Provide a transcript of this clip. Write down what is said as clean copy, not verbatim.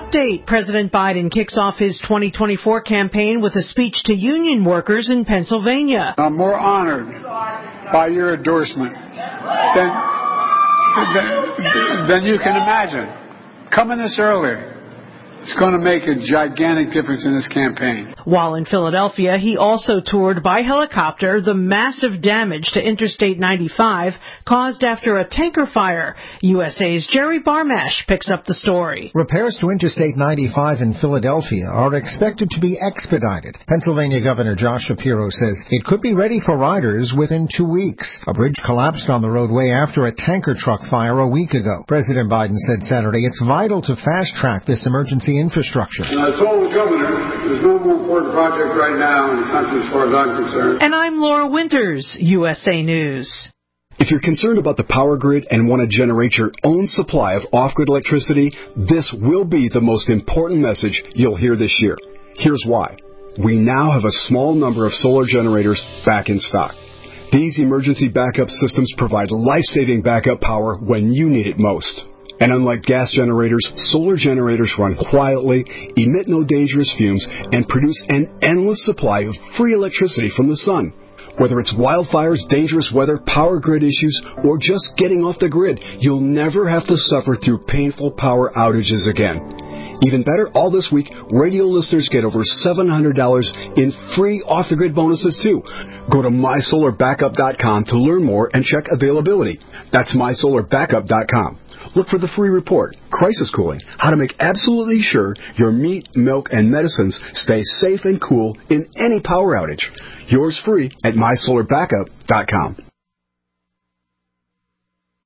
update. President Biden kicks off his 2024 campaign with a speech to union workers in Pennsylvania. I'm more honored by your endorsement than you can imagine. Coming this early, it's going to make a gigantic difference in this campaign. While in Philadelphia, he also toured by helicopter the massive damage to Interstate 95 caused after a tanker fire. USA's Jerry Barmash picks up the story. Repairs to Interstate 95 in Philadelphia are expected to be expedited. Pennsylvania Governor Josh Shapiro says it could be ready for riders within 2 weeks. A bridge collapsed on the roadway after a tanker truck fire a week ago. President Biden said Saturday it's vital to fast-track this emergency infrastructure. And I told the governor there's no more important project right now in the country as far as I'm concerned. And I'm Laura Winters, USA News. If you're concerned about the power grid and want to generate your own supply of off-grid electricity, this will be the most important message you'll hear this year. Here's why. We now have a small number of solar generators back in stock. These emergency backup systems provide life-saving backup power when you need it most. And unlike gas generators, solar generators run quietly, emit no dangerous fumes, and produce an endless supply of free electricity from the sun. Whether it's wildfires, dangerous weather, power grid issues, or just getting off the grid, you'll never have to suffer through painful power outages again. Even better, all this week, radio listeners get over $700 in free off-the-grid bonuses, too. Go to MySolarBackup.com to learn more and check availability. That's MySolarBackup.com. Look for the free report, Crisis Cooling, how to make absolutely sure your meat, milk, and medicines stay safe and cool in any power outage. Yours free at MySolarBackup.com.